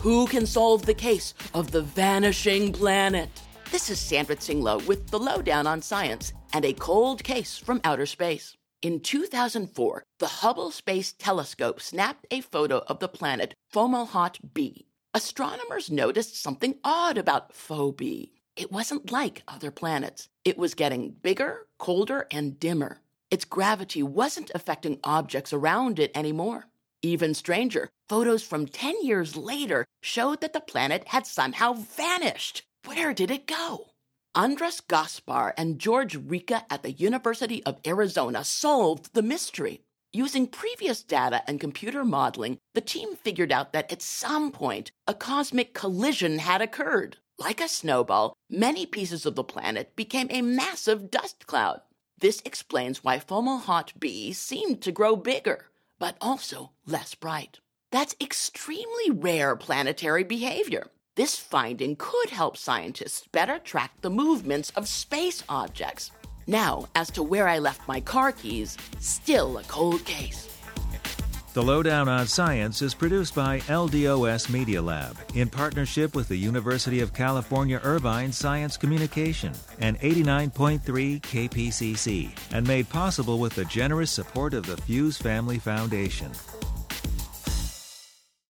Who can solve the case of the vanishing planet? This is Sandra Tsinglow with the Lowdown on Science and a cold case from outer space. In 2004, the Hubble Space Telescope snapped a photo of the planet Fomalhaut b. Astronomers noticed something odd about Phobie. It wasn't like other planets. It was getting bigger, colder, and dimmer. Its gravity wasn't affecting objects around it anymore. Even stranger, photos from 10 years later showed that the planet had somehow vanished. Where did it go? Andras Gaspar and George Rika at the University of Arizona solved the mystery. Using previous data and computer modeling, the team figured out that at some point, a cosmic collision had occurred. Like a snowball, many pieces of the planet became a massive dust cloud. This explains why Fomalhaut b seemed to grow bigger, but also less bright. That's extremely rare planetary behavior. This finding could help scientists better track the movements of space objects. Now, as to where I left my car keys, still a cold case. The Lowdown on Science is produced by LDOS Media Lab in partnership with the University of California Irvine Science Communication and 89.3 KPCC, and made possible with the generous support of the Fuse Family Foundation.